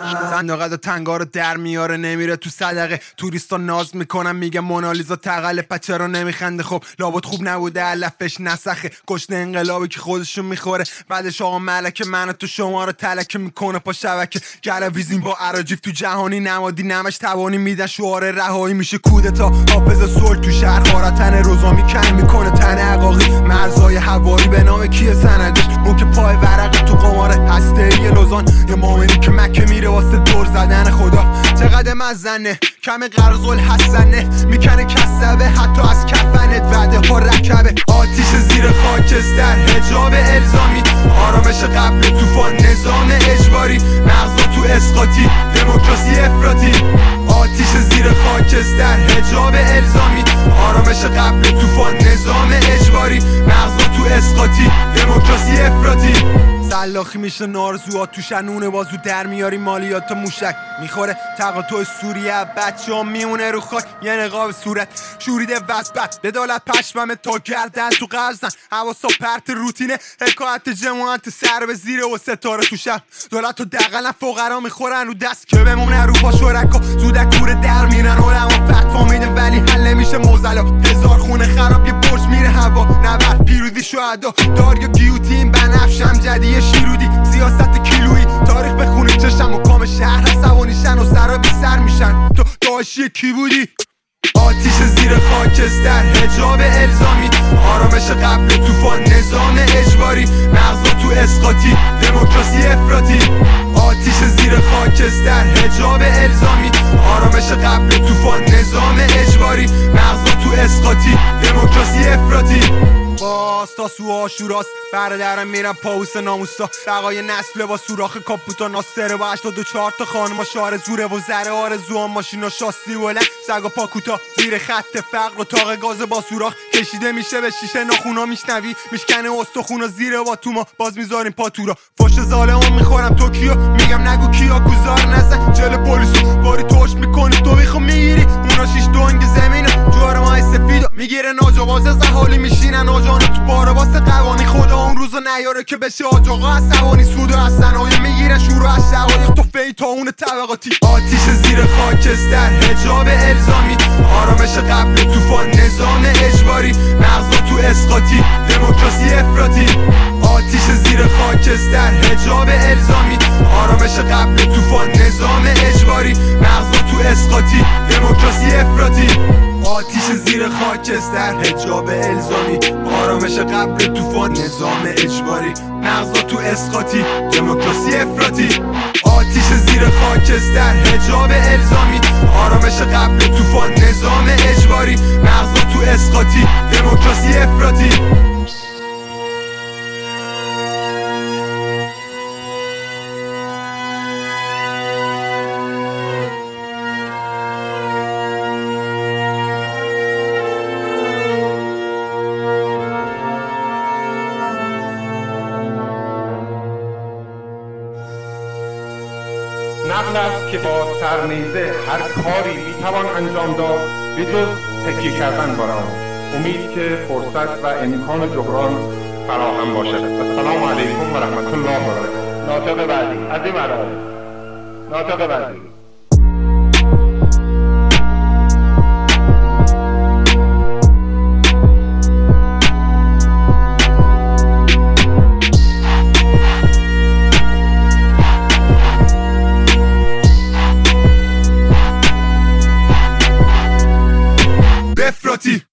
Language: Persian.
صندوق تنگا رو در میاره نمیره تو صدقه. توریستا ناز میکنن میگه مونالیزا تقله، پچه رو نمیخنده. خب لابد خوب نبوده علفش نسخه. گشت انقلابی که خودشون میخوره. بعدش آقا ملکه من تو شما رو تلکه میکنه پا شبکه. گرویزین با اراجیف تو جهانی نمادی نمش توانی میدن شعار رهایی میشه کودتا. حافظ صلح تو شهر خارتن روزامی کن میکنه تن عقاقی. مرزای هوایی به نام کیه سندش اون که پای ورق تو قمار هسته‌ای لوزان. یه مومنی که مکه میره واسه دور زدن خدا. چقدر مزنه کم قرض الحسنه میکنه کسبه حتی از کفنت وعده ها رکبه. آتیش زیر خاکستر حجاب الزامی. آرامش قبل طوفان نظام اجباری. مغزا تو اسقاطی دموکراسی افراطی. آتیش زیر خاکستر حجاب الزامی. آرامش قبل طوفان نظام اجباری. مغزا تو اسقاطی دموکراسی افراطی. سلاخی میشه نارزوات تو شنونه بازو در میاری مالیات موشک میخوره تقاطع سوریه. بچه ها میمونه رو خاک یه نقاب صورت شوریده وزبت بدالت پشممه تا گردن تو قرزن. حواسا پرت روتینه حکایت جماعت سر به زیره و ستاره تو شب. دولت و دقلن فقرا میخورن رو دست که بمونه رو پا شرکا. زودک کوره در میرن علما فتوا میده ولی حل نمیشه موزلا. هزار خونه خراب یه برج میره هوا. نبرد پیروزی شهدا داریا گیوتین بنفشم جدی شیرودی. سیاست کیلویی تاریخ بخونی چشم و کام شهر عصبانیشن و سرا بی سر میشن. تو داشی کی بودی؟ آتیش زیر خاکستر حجاب الزامی. آرامش قبل طوفان نظام اجباری. مغزا تو اسقاطی دموکراسی افراطی. آتیش زیر خاکستر حجاب الزامی. آرامش قبل طوفان نظام اجباری. مغزا تو اسقاطی دموکراسی افراطی. باز تا سو آشوراست برادرم میرم پاوس ناموسا. بقای نسل با سوراخ کاپوتا ناصره با 84 تا خانم شعار زوره و زره آرزو هم ماشینا شاسی بلند سگا پاکوتا زیر خط فقر و تاق گاز با سوراخ کشیده میشه به شیشه ناخونا. میشنوی میشکنه استخونا زیر با تو ما باز میذاریم پاتورا. فش ظالمون میخورم توکیو میگم نگو کیا گذار نزن جل پلیسو باری توش میکنی تو میخوا میگیری اونا شیش دونگ زمینو جوار مای سفیدو میگیره ناجواز زحالی میشینن آجانو تو باره واسه قوانی. خدا اون روزو نیاره که بشه آجاقا عصبانی. سودو از صنایع میگیره شروع از شقایق تو فیتاون طبقاتی. آتیش زیر خاکستر حجاب الزامی. آرامش قبل طوفان نظام اجباری. مغزا تو اسقاطی دموکراسی افراطی. آتیش زیر خاکستر حجاب الزامی. آرامش قبل طوفان نظام اجباری. مغزا تو اسقاطی دموکراسی افراطی. آتیش زیر خاکستر حجاب الزامی. آرامش قبل طوفان نظام اجباری. مغزا تو اسقاطی دموکراسی افراطی. آتیش زیر خاکستر حجاب الزامی. آرامش قبل طوفان نظام اجباری. مغزا تو اسقاطی دموکراسی افراطی. نقل است که با سرنیزه هر کاری میتوان انجام داد به جز تکیه کردن بر آن. امید که فرصت و امکان جبران فراهم باشد. السلام علیکم و رحمت الله و برکاته. ناطق بعدی از این مرحله. ناطق بعدی. افراطی